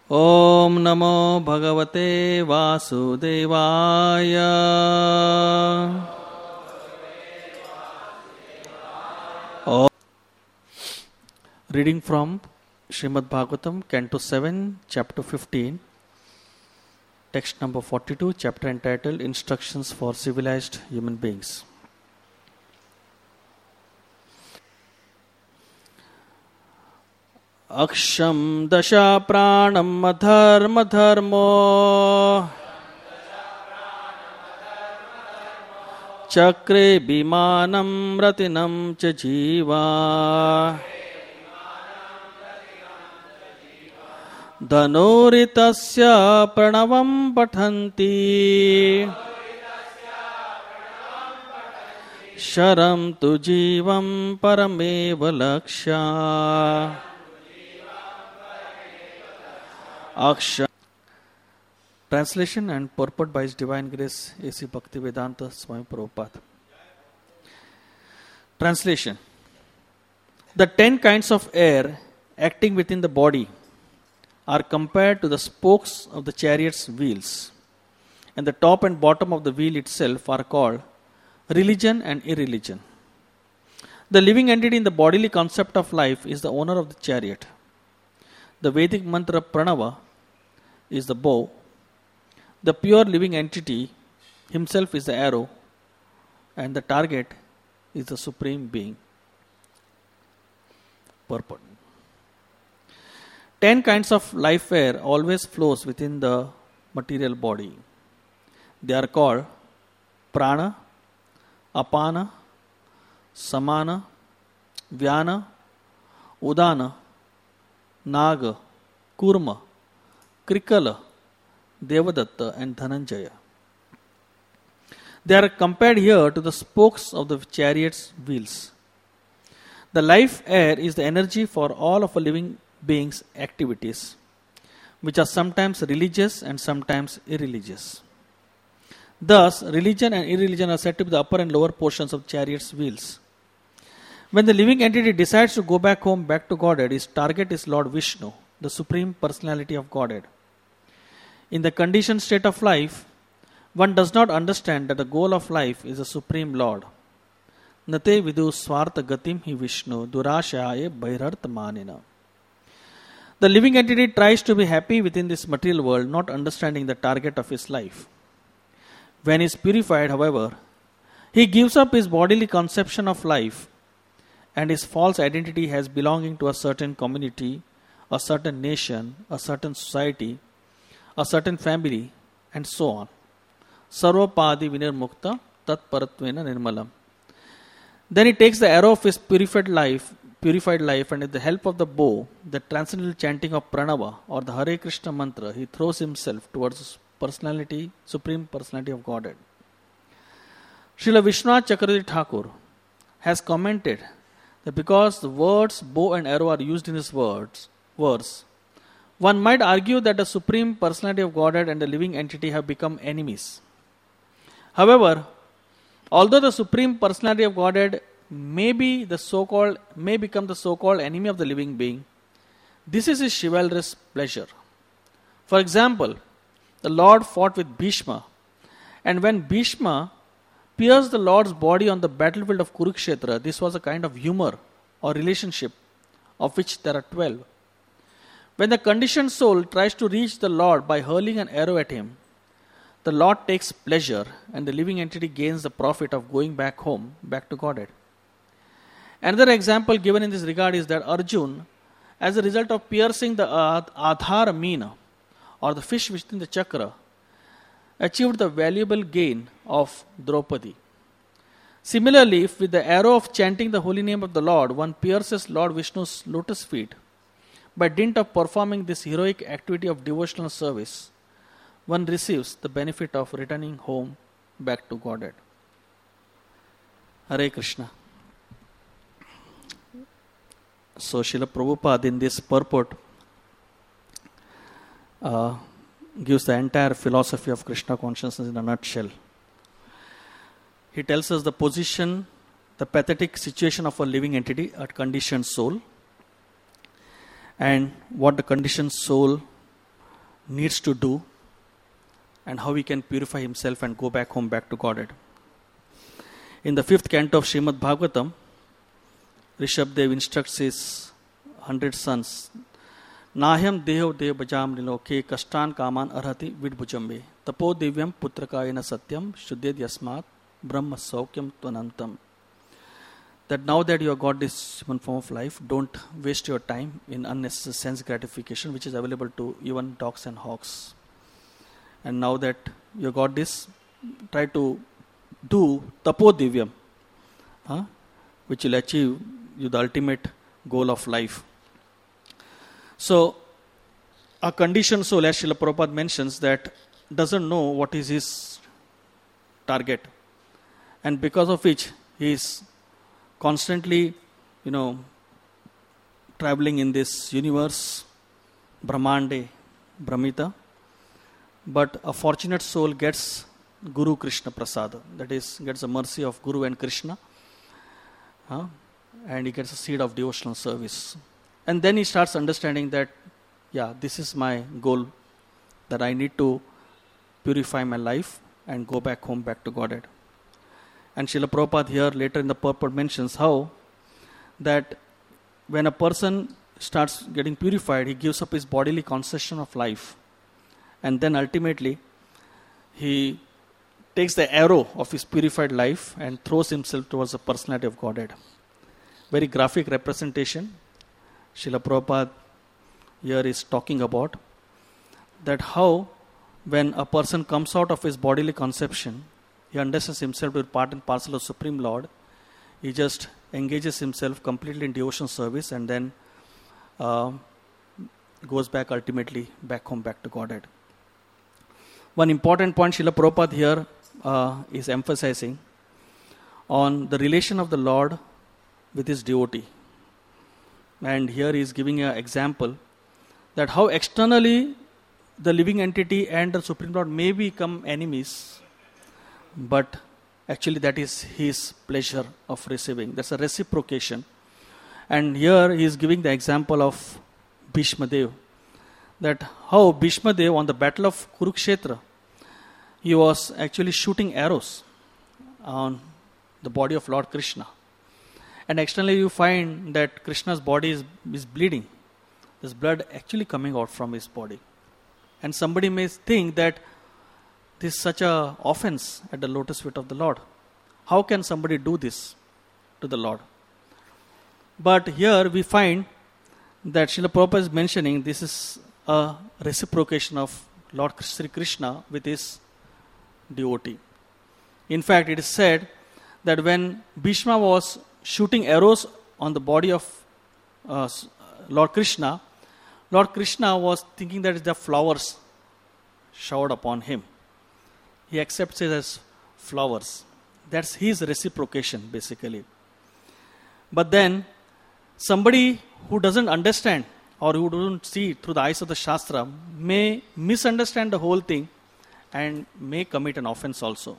Om Namo Bhagavate Vasudevaya. Reading from Srimad Bhagavatam, Canto 7, Chapter 15, text number 42, chapter entitled Instructions for Civilized Human Beings. Aksham dasha pranam adharma dharmo chakre bimanam ratinam cha jiva dhanuritasya pranavam pathanti sharam tu jivam parameva lakshya. Aksha. Translation and purport by His Divine Grace A.C. Bhaktivedanta Swami Prabhupada. Translation. The 10 kinds of air acting within the body are compared to the spokes of the chariot's wheels, and the top and bottom of the wheel itself are called religion and irreligion. The living entity in the bodily concept of life is the owner of the chariot. The Vedic mantra Pranava is the bow. The pure living entity himself is the arrow, and the target is the Supreme Being. Purport. 10 kinds of life air always flows within the material body. They are called Prana, Apana, Samana, Vyana, Udana, Naga, Kurma, Krikala, Devadatta and Dhananjaya. They are compared here to the spokes of the chariot's wheels. The life air is the energy for all of a living being's activities, which are sometimes religious and sometimes irreligious. Thus, religion and irreligion are said to be the upper and lower portions of chariot's wheels. When the living entity decides to go back home, back to Godhead, his target is Lord Vishnu, the Supreme Personality of Godhead. In the conditioned state of life, one does not understand that the goal of life is the Supreme Lord. Nate vidu swartha gatim hi Vishnu durashaye bhairartha manina. The living entity tries to be happy within this material world, not understanding the target of his life. When he is purified, however, he gives up his bodily conception of life and his false identity as belonging to a certain community, a certain nation, a certain society, a certain family, and so on. Sarvapadi vinirmukta tat paratvena nirmalam. Then he takes the arrow of his purified life, and with the help of the bow, the transcendental chanting of Pranava or the Hare Krishna mantra, he throws himself towards personality, Supreme Personality of Godhead. Srila Vishwanath Chakravarti Thakur has commented that because the words bow and arrow are used in his verse, one might argue that the Supreme Personality of Godhead and the living entity have become enemies. However, although the Supreme Personality of Godhead may become the so-called enemy of the living being, this is his chivalrous pleasure. For example, the Lord fought with Bhishma, and when Bhishma pierced the Lord's body on the battlefield of Kurukshetra, this was a kind of humor or relationship of which there are 12. When the conditioned soul tries to reach the Lord by hurling an arrow at him, the Lord takes pleasure and the living entity gains the profit of going back home, back to Godhead. Another example given in this regard is that Arjun, as a result of piercing the Adhara Meena, or the fish within the chakra, achieved the valuable gain of Draupadi. Similarly, if with the arrow of chanting the holy name of the Lord, one pierces Lord Vishnu's lotus feet, by dint of performing this heroic activity of devotional service, one receives the benefit of returning home back to Godhead. Hare Krishna. So Srila Prabhupada in this purport gives the entire philosophy of Krishna consciousness in a nutshell. He tells us the position, the pathetic situation of a living entity, a conditioned soul, and what the conditioned soul needs to do, and how he can purify himself and go back home, back to Godhead. In the 5th canto of Srimad Bhagavatam, Rishabdev instructs his 100 sons, Nahyam deho dev bajam niloke kastan kaman arhati vidbhujambe tapo divyam putrakayana satyam shuddhed yasmat brahma saukyam tvanantam. That now that you have got this human form of life, don't waste your time in unnecessary sense gratification, which is available to even dogs and hogs. And now that you got this, try to do tapo divyam, which will achieve you the ultimate goal of life. So, a conditioned soul, as Srila Prabhupada mentions, that doesn't know what is his target, and because of which he is constantly, traveling in this universe, Brahmande, Brahmita. But a fortunate soul gets Guru Krishna Prasada, that is, gets the mercy of Guru and Krishna, and he gets a seed of devotional service. And then he starts understanding that, this is my goal, that I need to purify my life and go back home, back to Godhead. And Srila Prabhupada here later in the purport mentions how that when a person starts getting purified, he gives up his bodily concession of life. And then ultimately, he takes the arrow of his purified life and throws himself towards the personality of Godhead. Very graphic representation. Srila Prabhupada here is talking about that how when a person comes out of his bodily conception, he understands himself to be part and parcel of Supreme Lord. He just engages himself completely in devotion service and then goes back ultimately back home, back to Godhead. One important point Srila Prabhupada here is emphasizing on the relation of the Lord with his devotee. And here he is giving an example that how externally the living entity and the Supreme Lord may become enemies, but actually that is his pleasure of receiving. That's a reciprocation. And here he is giving the example of Bhishma Dev, that how Bhishma Dev on the battle of Kurukshetra, he was actually shooting arrows on the body of Lord Krishna. And externally you find that Krishna's body is bleeding. There's blood actually coming out from his body. And somebody may think that this is such an offense at the lotus feet of the Lord. How can somebody do this to the Lord? But here we find that Srila Prabhupada is mentioning this is a reciprocation of Lord Sri Krishna with his devotee. In fact, it is said that when Bhishma was shooting arrows on the body of Lord Krishna was thinking that the flowers showered upon him. He accepts it as flowers. That's his reciprocation, basically. But then, somebody who doesn't understand or who doesn't see through the eyes of the Shastra may misunderstand the whole thing and may commit an offense also.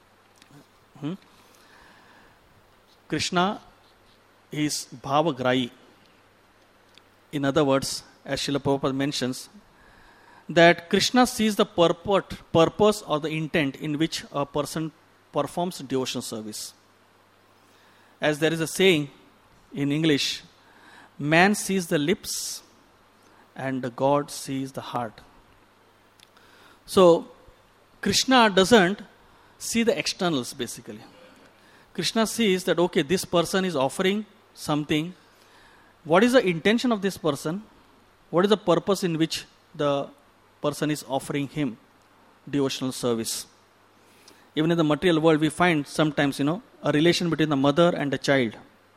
Krishna is bhavagrahi. In other words, as Srila Prabhupada mentions, that Krishna sees the purpose or the intent in which a person performs devotional service. As there is a saying in English, man sees the lips and God sees the heart. So, Krishna doesn't see the externals basically. Krishna sees that, okay, this person is offering something. What is the intention of this person? What is the purpose in which the person is offering him devotional service? Even in the material world, we find sometimes, a relation between the mother and the child.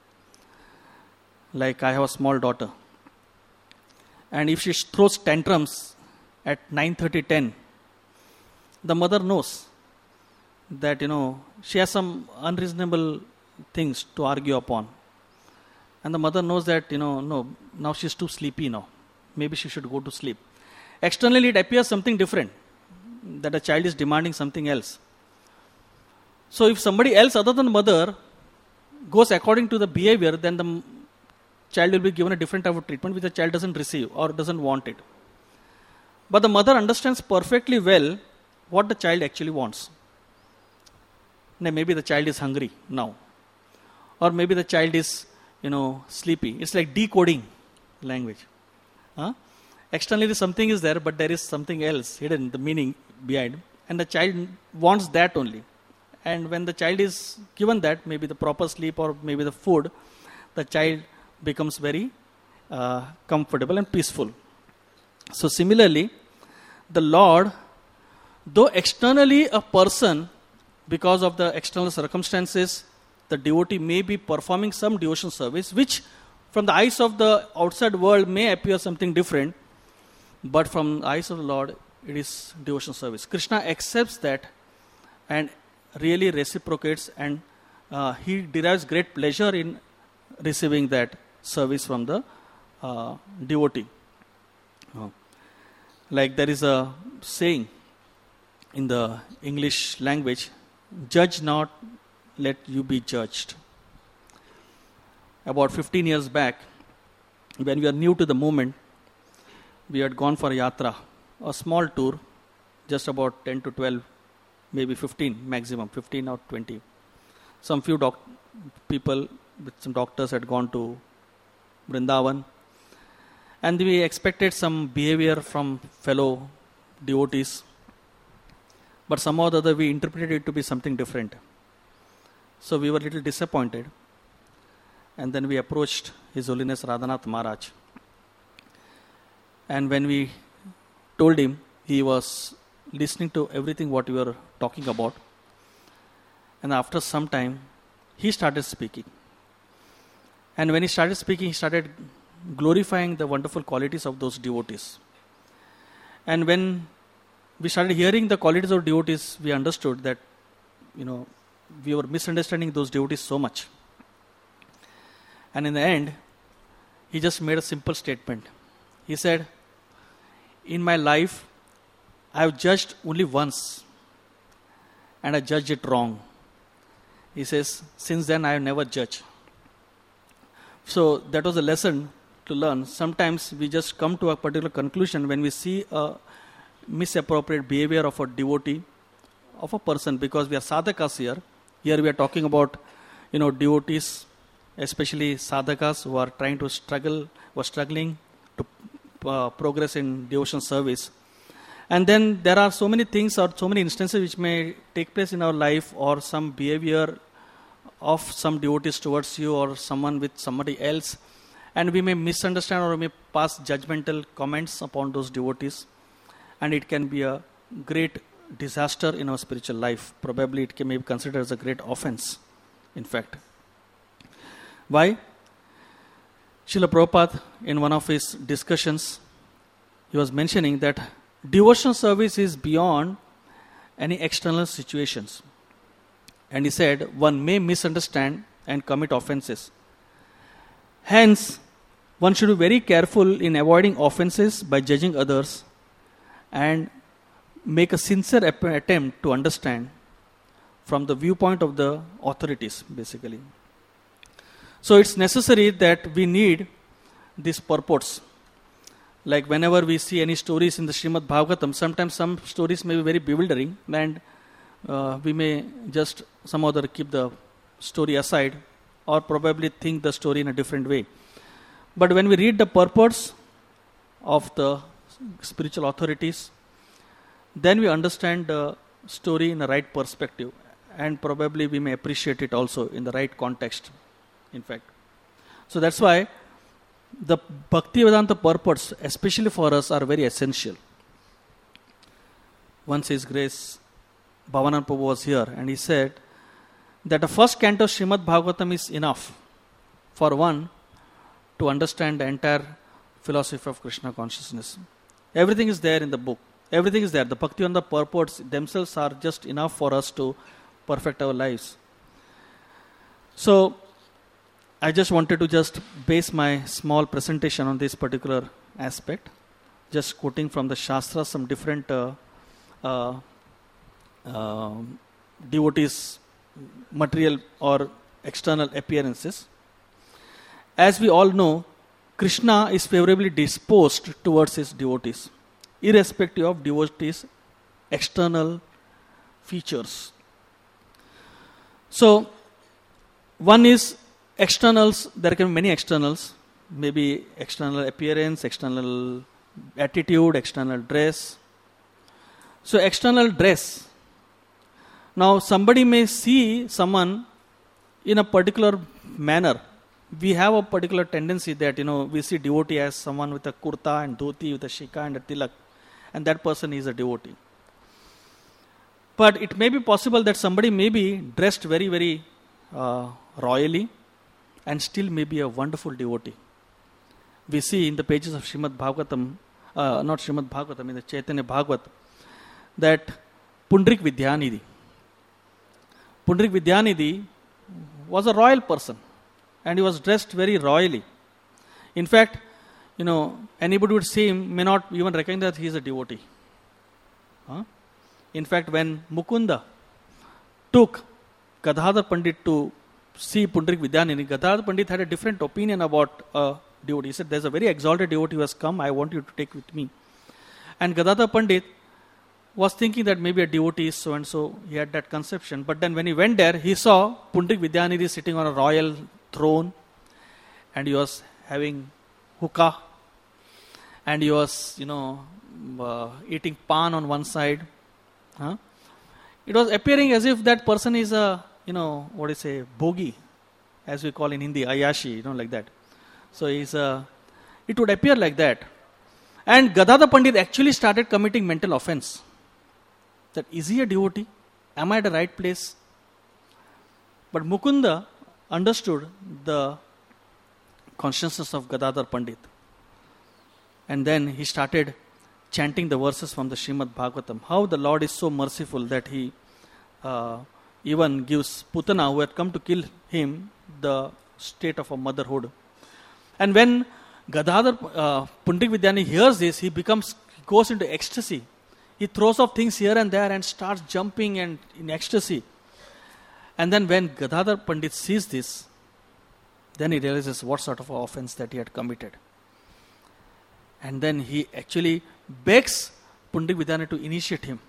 Like I have a small daughter. And if she throws tantrums at 9:30, 10, the mother knows that, she has some unreasonable things to argue upon. And the mother knows that, no, now she's too sleepy now. Maybe she should go to sleep. Externally, it appears something different, that a child is demanding something else. So if somebody else other than mother goes according to the behavior, then the child will be given a different type of treatment which the child doesn't receive or doesn't want it. But the mother understands perfectly well what the child actually wants. Now, maybe the child is hungry now. Or maybe the child is, sleepy. It's like decoding language. Huh? Externally something is there, but there is something else hidden, the meaning behind. And the child wants that only. And when the child is given that, maybe the proper sleep or maybe the food, the child becomes very comfortable and peaceful. So similarly, the Lord, though externally a person, because of the external circumstances, the devotee may be performing some devotional service, which from the eyes of the outside world may appear something different, but from the eyes of the Lord, it is devotional service. Krishna accepts that and really reciprocates, and he derives great pleasure in receiving that service from the devotee. Like there is a saying in the English language, judge not, let you be judged. About 15 years back, when we were new to the movement, we had gone for a yatra, a small tour, just about 10 to 12, maybe 15 maximum, 15 or 20. Some few people with some doctors had gone to Vrindavan, and we expected some behavior from fellow devotees, but somehow or the other we interpreted it to be something different. So we were a little disappointed, and then we approached His Holiness Radhanath Maharaj. And when we told him, he was listening to everything what we were talking about. And after some time, he started speaking. And when he started speaking, he started glorifying the wonderful qualities of those devotees. And when we started hearing the qualities of devotees, we understood that, we were misunderstanding those devotees so much. And in the end, he just made a simple statement. He said, in my life, I have judged only once, and I judged it wrong. He says, since then I have never judged. So that was a lesson to learn. Sometimes we just come to a particular conclusion when we see a misappropriate behavior of a devotee, of a person, because we are sadhakas here. Here we are talking about, devotees, especially sadhakas who are trying to struggling to progress in devotional service. And then there are so many things or so many instances which may take place in our life, or some behavior of some devotees towards you or someone with somebody else, and we may misunderstand or may pass judgmental comments upon those devotees, and it can be a great disaster in our spiritual life. Probably it may be considered as a great offense, in fact. Why? Srila Prabhupada, in one of his discussions, he was mentioning that devotional service is beyond any external situations. And he said, one may misunderstand and commit offenses. Hence, one should be very careful in avoiding offenses by judging others and make a sincere attempt to understand from the viewpoint of the authorities, basically. So it's necessary that we need these purports. Like whenever we see any stories in the Srimad Bhagavatam, sometimes some stories may be very bewildering, and we may just some other keep the story aside or probably think the story in a different way. But when we read the purports of the spiritual authorities, then we understand the story in the right perspective, and probably we may appreciate it also in the right context, in fact. So that's why the Bhaktivedanta purports, especially for us, are very essential. Once His Grace Bhavananda Prabhu was here, and he said that the first canto of Srimad Bhagavatam is enough for one to understand the entire philosophy of Krishna consciousness. Everything is there in the book. Everything is there. The Bhaktivedanta purports themselves are just enough for us to perfect our lives. So, I just wanted to just base my small presentation on this particular aspect, just quoting from the Shastra some different devotees' material or external appearances. As we all know, Krishna is favorably disposed towards his devotees. irrespective of devotees' external features. So, one is externals. There can be many externals. Maybe external appearance, external attitude, external dress. So, external dress. Now, somebody may see someone in a particular manner. We have a particular tendency that, we see devotee as someone with a kurta and dhoti, with a shika and a tilak, and that person is a devotee. But it may be possible that somebody may be dressed very, very royally and still may be a wonderful devotee. We see in the pages of Srimad Bhagavatam, not Srimad Bhagavatam, in the Chaitanya Bhagavat, that Pundrik Vidyanidhi was a royal person and he was dressed very royally. In fact, anybody would see him may not even recognize that he is a devotee. In fact, when Mukunda took Gadadhar Pandit to see Pundrik Vidyanidhi, Gadadhar Pandit had a different opinion about a devotee. He said, there's a very exalted devotee who has come, I want you to take with me. And Gadadhar Pandit was thinking that maybe a devotee is so and so, he had that conception. But then when he went there, he saw Pundrik Vidyanidhi sitting on a royal throne and he was having hookah and he was, eating pan on one side. It was appearing as if that person is a, bogi, as we call in Hindi, ayashi, like that. So it would appear like that. And Gadadhar Pandit actually started committing mental offense. That is he a devotee? Am I at the right place? But Mukunda understood the consciousness of Gadadhar Pandit. And then he started chanting the verses from the Srimad Bhagavatam. How the Lord is so merciful that he even gives Putana, who had come to kill him, the state of a motherhood. And when Gadadhar Pundrik Vidyanidhi hears this, he goes into ecstasy. He throws off things here and there and starts jumping and in ecstasy. And then when Gadadhar Pandit sees this, then he realizes what sort of offense that he had committed. And then he actually begs Pundrik Vidyanidhi to initiate him.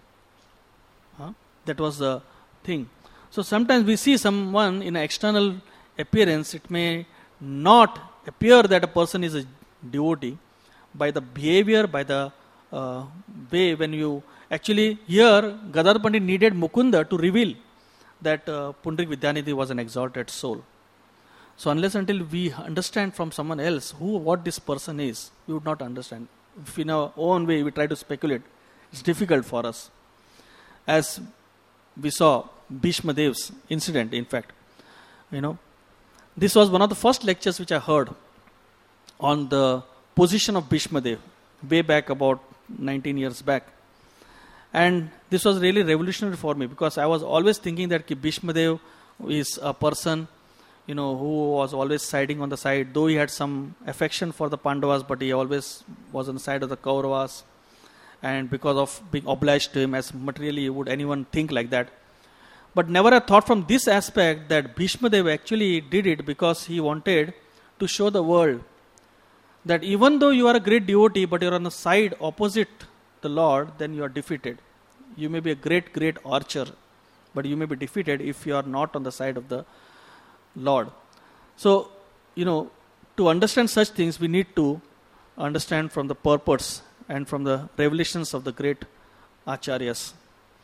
That was the thing. So sometimes we see someone in an external appearance, it may not appear that a person is a devotee by the behavior, by the way when you actually here Gadadhar Pandit needed Mukunda to reveal that Pundrik Vidyanidhi was an exalted soul. So unless until we understand from someone else what this person is, we would not understand. If in our own way we try to speculate, it's difficult for us. As we saw Bhishma Dev's incident, in fact, this was one of the first lectures which I heard on the position of Bhishma Dev, way back about 19 years back. And this was really revolutionary for me because I was always thinking that Bhishma Dev is a person, who was always siding on the side, though he had some affection for the Pandavas, but he always was on the side of the Kauravas. And because of being obliged to him, as materially would anyone think like that. But never I thought from this aspect that Bhishma Dev actually did it because he wanted to show the world that even though you are a great devotee, but you are on the side opposite the Lord, then you are defeated. You may be a great, great archer, but you may be defeated if you are not on the side of the Lord. So, to understand such things, we need to understand from the purports and from the revelations of the great acharyas.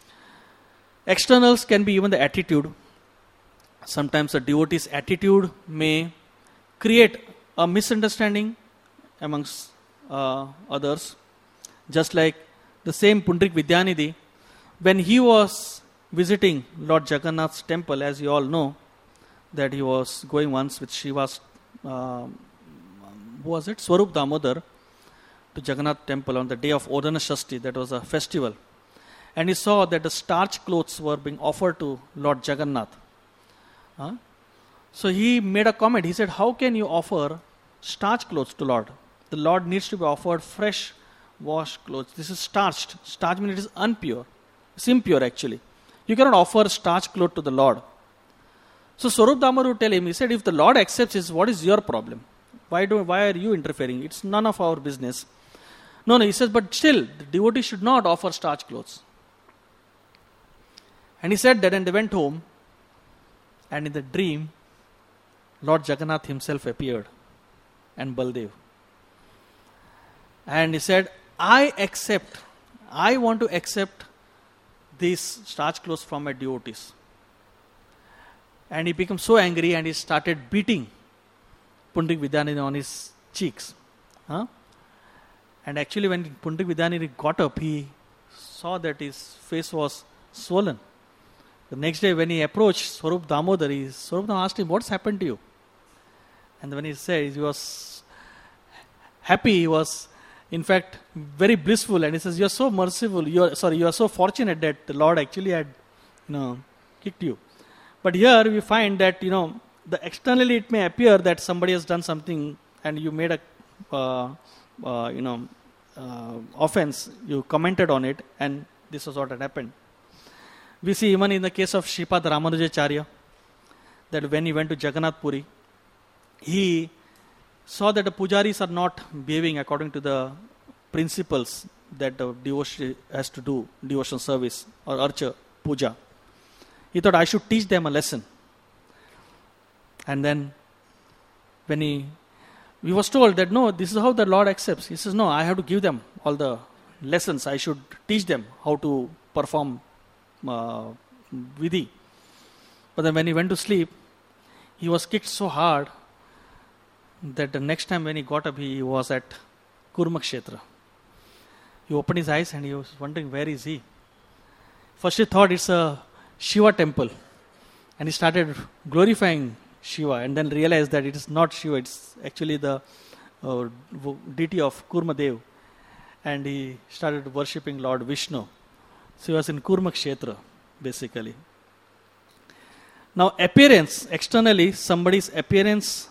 Externals can be even the attitude. Sometimes a devotee's attitude may create a misunderstanding amongst others. Just like the same Pundrik Vidyanidhi, when he was visiting Lord Jagannath's temple, as you all know, that he was going once with Shiva's, Swarup Damodar, to Jagannath temple on the day of Odana Shashti, that was a festival. And he saw that the starch clothes were being offered to Lord Jagannath. So he made a comment. He said, how can you offer starch clothes to Lord? The Lord needs to be offered fresh washed clothes. This is starched. Starch means it is impure. It's impure actually. You cannot offer starch cloth to the Lord. So Swarup Damodar would tell him, he said, if the Lord accepts this, what is your problem? Why are you interfering? It's none of our business. No, he says, but still, the devotee should not offer starch clothes. And he said that, and they went home, and in the dream, Lord Jagannath himself appeared, and Baldev. And he said, I want to accept these starch clothes from my devotees. And he became so angry and he started beating Pundik Vidyanidhi on his cheeks. Huh? And actually when Pundik Vidyanidhi got up, he saw that his face was swollen. The next day when he approached Swarup Damodar, Swarup Damodar asked him, what's happened to you? And when he said he was happy, he was in fact very blissful, and he says, you are so merciful, you are so fortunate that the Lord actually had kicked you. But here we find that the externally it may appear that somebody has done something and you made a offense, you commented on it, and this was what had happened. We see even in the case of Shripad Ramanujacharya that when he went to Jagannath Puri, he saw that the pujaris are not behaving according to the principles that the devotee has to do, devotional service or archa, puja. He thought, I should teach them a lesson. And then when he was told that, no, this is how the Lord accepts. He says, no, I have to give them all the lessons. I should teach them how to perform vidhi. But then when he went to sleep, he was kicked so hard that the next time when he got up, he was at Kurmakshetra. He opened his eyes and he was wondering, where is he? First he thought it's a Shiva temple. And he started glorifying Shiva and then realized that it is not Shiva, it's actually the deity of Kurmadev. And he started worshipping Lord Vishnu. So he was in Kurmakshetra, basically. Now appearance, externally, somebody's appearance,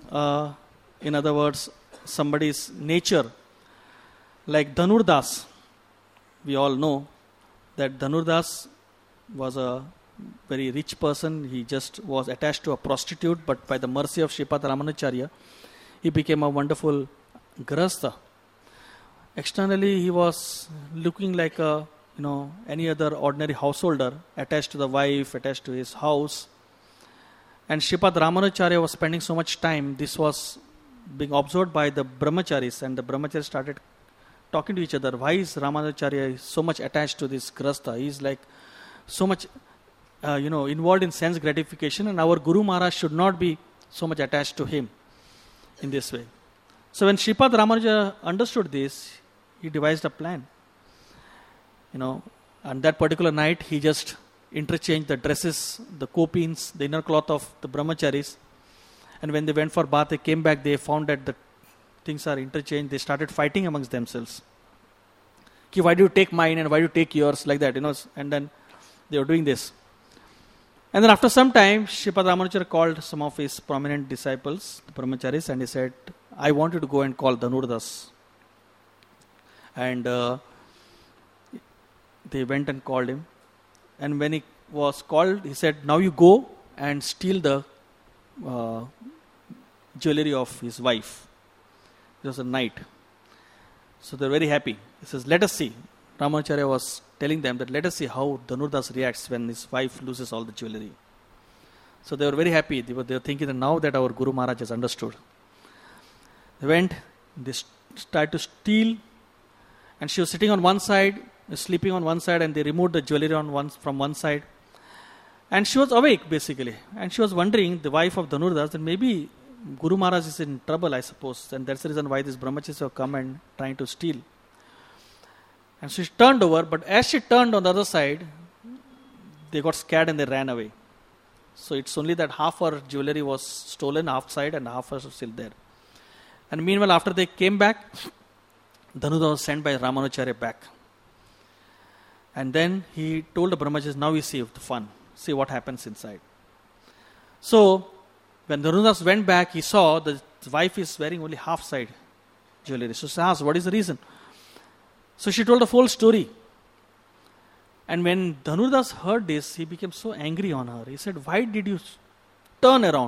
in other words, somebody's nature, like Dhanurdas. We all know that Dhanurdas was a very rich person. He just was attached to a prostitute, but by the mercy of Shripad Ramanujacharya, he became a wonderful grahastha. Externally, he was looking like any other ordinary householder, attached to the wife, attached to his house. And Shripad Ramanujacharya was spending so much time, this was being observed by the brahmacharis, and the brahmacharis started talking to each other. Why is Ramanujacharya so much attached to this grahastha? He is like so much involved in sense gratification, and our Guru Maharaj should not be so much attached to him in this way. So when Shripad Ramanuja understood this, he devised a plan. On that particular night, he just interchanged the dresses, the kopins, the inner cloth of the brahmacharis. And when they went for bath, they came back, they found that the things are interchanged. They started fighting amongst themselves. Why do you take mine and why do you take yours? Like that, and then they were doing this. And then after some time, Shripad Ramanujacharya called some of his prominent disciples, the brahmacharis, and he said, I want you to go and call Dhanurdas. And they went and called him. And when he was called, he said, now you go and steal the jewelry of his wife. It was a night. So they were very happy. He says, let us see. Ramanujacharya was telling them that let us see how Dhanurdas reacts when his wife loses all the jewelry. So they were very happy. They were thinking that now that our Guru Maharaj has understood. They went, they tried to steal, and she was sitting on one side, sleeping on one side, and they removed the jewelry from one side. And she was awake, basically. And she was wondering, the wife of Dhanurdas, that maybe Guru Maharaj is in trouble, I suppose. And that's the reason why these brahmacharis have come and trying to steal. And so she turned over, but as she turned on the other side, they got scared and they ran away. So it's only that half her jewelry was stolen, half side, and half was still there. And meanwhile, after they came back, Dhanurdas was sent by Ramanujacharya back. And then he told the brahmacharis, now we see the fun. See what happens inside. So, when Dhanurdas went back, he saw the wife is wearing only half side jewelry. So she asked, what is the reason? So she told the whole story. And when Dhanurdas heard this, he became so angry on her. He said, why did you turn around?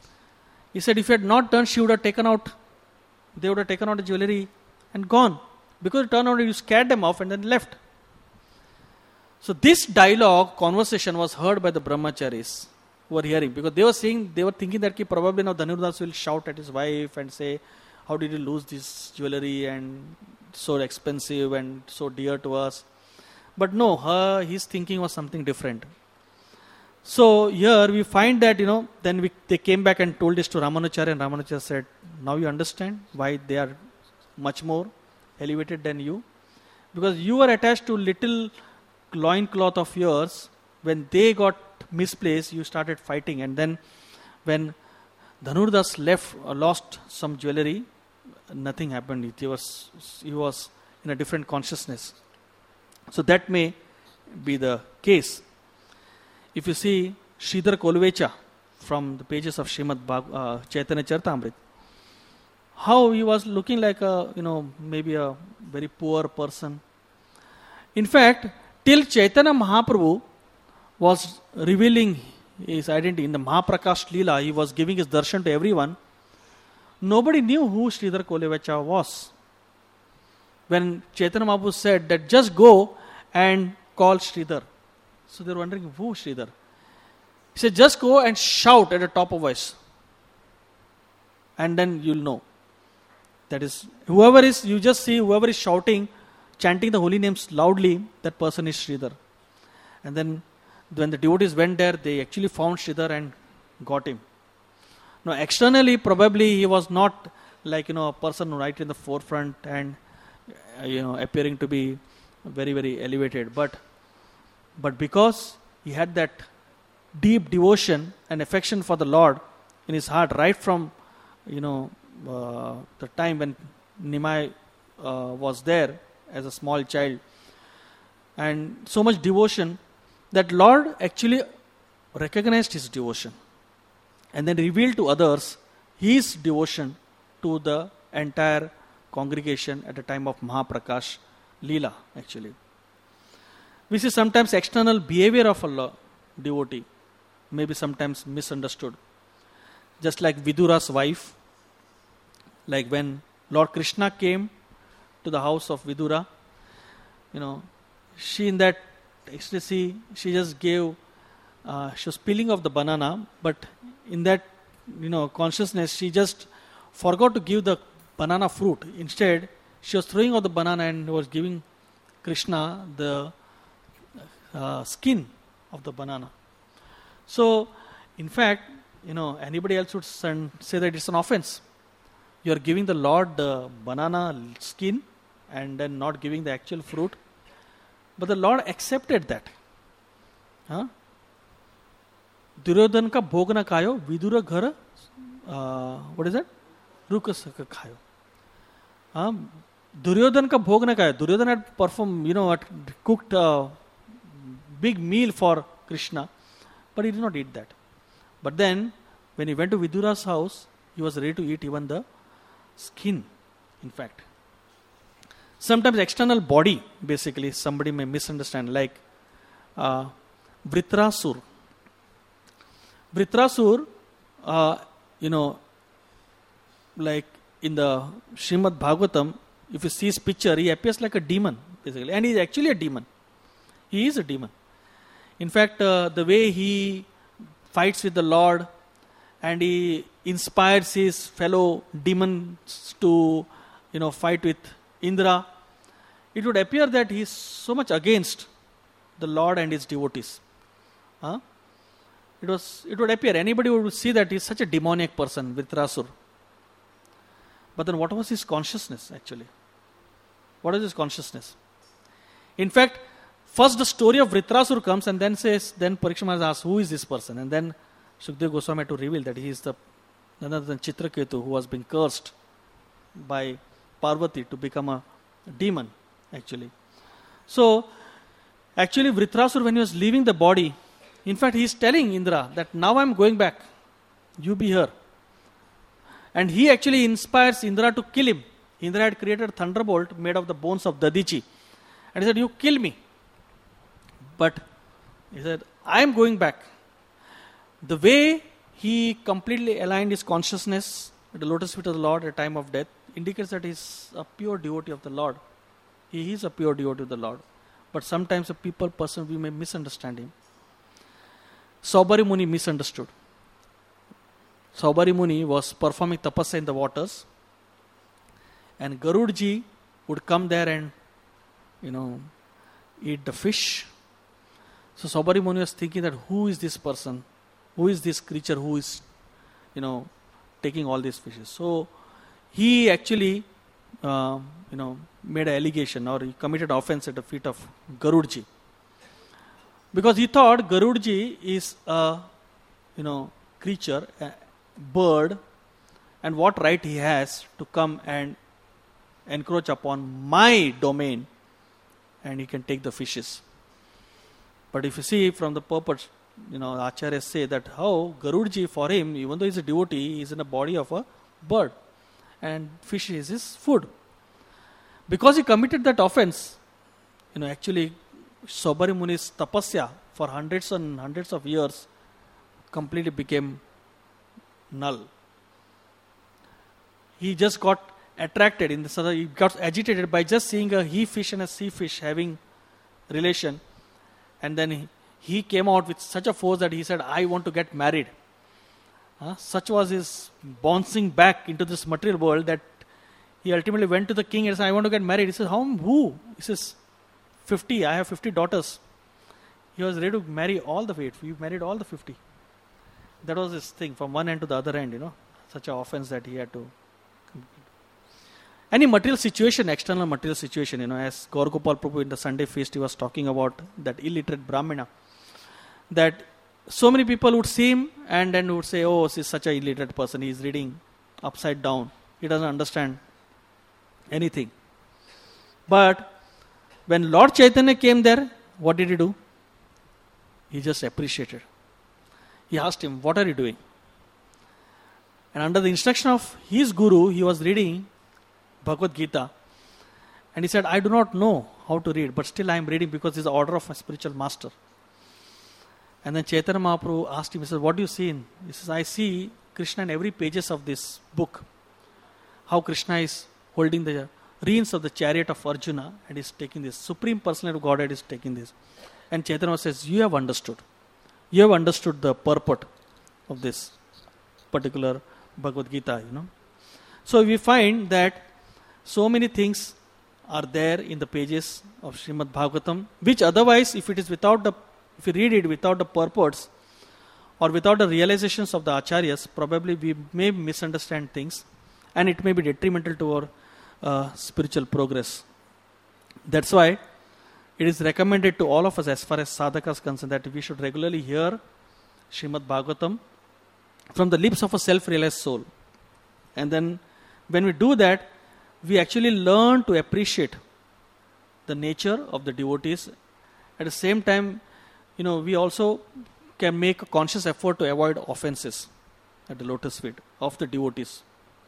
He said, if you had not turned, they would have taken out the jewelry and gone. Because it turned out you scared them off and then left. So this dialogue, conversation was heard by the brahmacharis who were hearing, because they were thinking that probably now Dhanurdas will shout at his wife and say, how did you lose this jewelry and so expensive and so dear to us? But no, his thinking was something different. So here we find that, then they came back and told this to Ramanujacharya, and Ramanujacharya said, now you understand why they are much more elevated than you. Because you were attached to little loincloth of yours. When they got misplaced, you started fighting. And then when Dhanurdas lost some jewelry, nothing happened. He was in a different consciousness. So that may be the case. If you see Sridhar Kolvecha from the pages of Srimad Chaitanya Charitamrita, how he was looking like maybe a very poor person. In fact, till Chaitanya Mahaprabhu was revealing his identity in the Mahaprakash Leela, he was giving his darshan to everyone. Nobody knew who Sridhar Kolvecha was. When Chaitanya Mahaprabhu said that just go and call Sridhar. So they were wondering, who Sridhar? He said, just go and shout at the top of voice. And then you'll know. That is, you just see whoever is shouting, chanting the holy names loudly, that person is Sridhar. And then when the devotees went there, they actually found Sridhar and got him. Now externally, probably he was not like, a person right in the forefront and, appearing to be very, very elevated. But because he had that deep devotion and affection for the Lord in his heart, right from, the time when Nimai was there as a small child, and so much devotion that Lord actually recognized his devotion and then revealed to others his devotion to the entire congregation at the time of Mahaprakash Leela, actually. We see sometimes external behavior of a devotee may be sometimes misunderstood. Just like Vidura's wife, like when Lord Krishna came to the house of Vidura, she in that ecstasy, she just gave, she was peeling off the banana, but in that, consciousness, she just forgot to give the banana fruit. Instead, she was throwing out the banana and was giving Krishna the skin of the banana. So, in fact, anybody else would say that it's an offense. You are giving the Lord the banana skin and then not giving the actual fruit. But the Lord accepted that. Duryodhan ka bhog na khayo, Vidura ghar, what is that? Rukas khayo. Duryodhan ka bhog na khayo. Duryodhan had performed, had cooked a big meal for Krishna, but he did not eat that. But then, when he went to Vidura's house, he was ready to eat even the skin, in fact. Sometimes external body, basically, somebody may misunderstand, like Vritrasur. Vritrasur, like in the Srimad Bhagavatam, if you see his picture, he appears like a demon, basically. And he is actually a demon. He is a demon. In fact, the way he fights with the Lord and he inspires his fellow demons to, fight with Indra, it would appear that he is so much against the Lord and his devotees. It would appear, anybody would see that he is such a demoniac person, Vritrasur. But then what was his consciousness actually? What is his consciousness? In fact, first the story of Vritrasur comes and then Parikshit Maharaj asks, who is this person? And then Shukdev Goswami had to reveal that he is none other than Chitraketu, who was being cursed by Parvati to become a demon, actually. So, actually Vritrasur, when he was leaving the body, in fact he is telling Indra that now I am going back, you be here. And he actually inspires Indra to kill him. Indra had created a thunderbolt made of the bones of Dadichi. And he said, you kill me. But he said, I am going back. The way he completely aligned his consciousness at the lotus feet of the Lord at the time of death indicates that he is a pure devotee of the Lord. He is a pure devotee of the Lord. But sometimes we may misunderstand him. Saubhari Muni misunderstood. Saubhari Muni was performing tapasya in the waters, and Garudji would come there and, eat the fish. So Saubhari Muni was thinking that who is this person? Who is this creature who is, taking all these fishes? So he actually, made an allegation, or he committed offense at the feet of Garudji. Because he thought Garudji is a, creature, a bird, and what right he has to come and encroach upon my domain, and he can take the fishes. But if you see from the purport, Acharyas say that how Garudji, for him, even though he is a devotee, he is in the body of a bird, and fish is his food. Because he committed that offense, actually Saubhari Muni's tapasya for hundreds and hundreds of years completely became null. He just got attracted in this other, he got agitated by just seeing a he fish and a sea fish having relation, and then he came out with such a force that he said, I want to get married. Such was his bouncing back into this material world that he ultimately went to the king and said, I want to get married. He says, who? He says, 50, I have 50 daughters. He was ready to marry all the 8. He married all the 50. That was his thing, from one end to the other end, such an offense that he had to complete. Any material situation, external material situation, as Gaur Gopal Prabhu in the Sunday feast, he was talking about that illiterate Brahmana, that so many people would see him and then would say, oh, this is such an illiterate person, he is reading upside down, he doesn't understand anything. But when Lord Chaitanya came there, what did he do? He just appreciated. He asked him, what are you doing? And under the instruction of his guru, he was reading Bhagavad Gita. And he said, I do not know how to read, but still I am reading because it's the order of my spiritual master. And then Chaitanya Mahaprabhu asked him, he said, what do you see in? He says, I see Krishna in every pages of this book. How Krishna is holding the reins of the chariot of Arjuna and is taking this. Supreme Personality of Godhead is taking this. And Chaitanya says, you have understood. You have understood the purport of this particular Bhagavad Gita, So we find that so many things are there in the pages of Srimad Bhagavatam, which otherwise, if you read it without the purports or without the realizations of the Acharyas, probably we may misunderstand things and it may be detrimental to our spiritual progress. That's why it is recommended to all of us, as far as sadhaka is concerned, that we should regularly hear Srimad Bhagavatam from the lips of a self-realized soul. And then when we do that, we actually learn to appreciate the nature of the devotees. At the same time, we also can make a conscious effort to avoid offenses at the lotus feet of the devotees.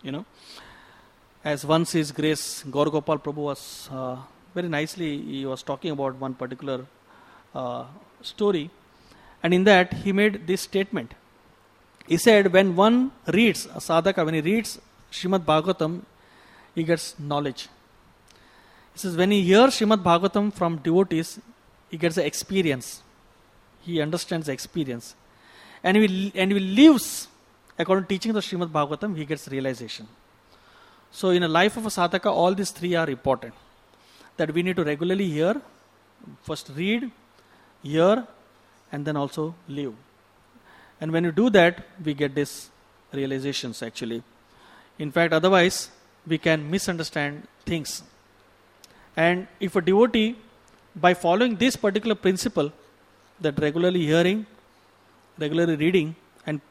As once His Grace Gaur Gopal Prabhu was very nicely, he was talking about one particular story, and in that he made this statement. He said, when one reads, a sadhaka, when he reads Srimad Bhagavatam, he gets knowledge. He says, when he hears Srimad Bhagavatam from devotees, he gets the experience. He understands the experience. And he lives according to teaching of Srimad Bhagavatam, he gets realization. So in a life of a sadhaka, all these three are important. That we need to regularly hear, first read, hear, and then also live. And when you do that, we get these realizations actually. In fact, otherwise, we can misunderstand things. And if a devotee, by following this particular principle, that regularly hearing, regularly reading, and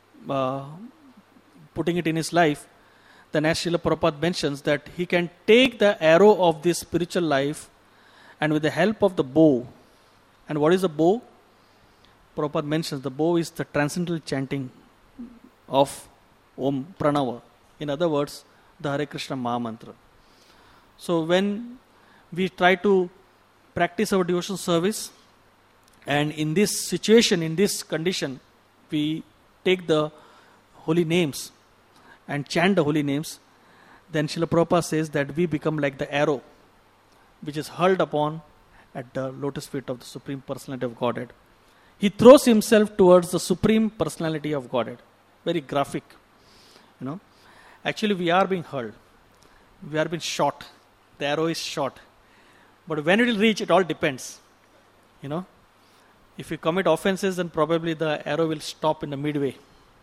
putting it in his life, then as Srila Prabhupada mentions that he can take the arrow of this spiritual life and with the help of the bow. And what is the bow? Prabhupada mentions the bow is the transcendental chanting of Om Pranava. In other words, the Hare Krishna Maha Mantra. So when we try to practice our devotional service, and in this situation, in this condition, we take the holy names and chant the holy names, then Srila Prabhupada says that we become like the arrow which is hurled upon at the lotus feet of the Supreme Personality of Godhead. He throws himself towards the Supreme Personality of Godhead. Very graphic, you know. Actually, we are being hurled. We are being shot. The arrow is shot. But when it will reach, it all depends. You know. If you commit offenses, then probably the arrow will stop in the midway.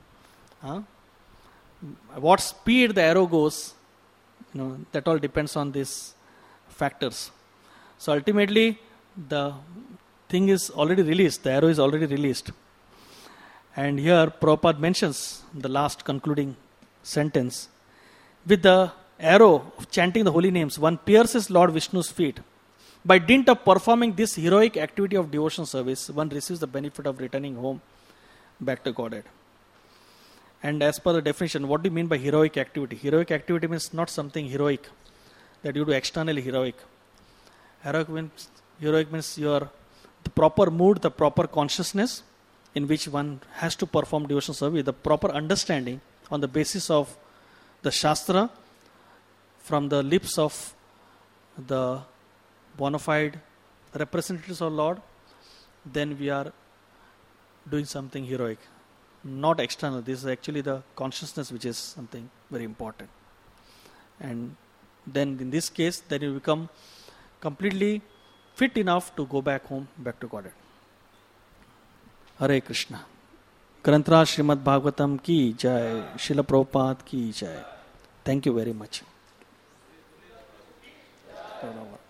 What speed the arrow goes, you know, that all depends on these factors. So ultimately, the thing is already released. The arrow is already released. And here Prabhupada mentions the last concluding sentence. With the arrow of chanting the holy names, one pierces Lord Vishnu's feet. By dint of performing this heroic activity of devotion service, one receives the benefit of returning home back to Godhead. And as per the definition, what do you mean by heroic activity? Heroic activity means not something heroic that you do externally heroic. Heroic means your the proper mood, the proper consciousness in which one has to perform devotion service, the proper understanding on the basis of the Shastra from the lips of the bona fide representatives of Lord, then we are doing something heroic. Not external. This is actually the consciousness which is something very important. And then in this case, then you become completely fit enough to go back home, back to Godhead. Hare Krishna. Granthra Srimad Bhagavatam ki jai. Srila Prabhupada ki jai. Thank you very much.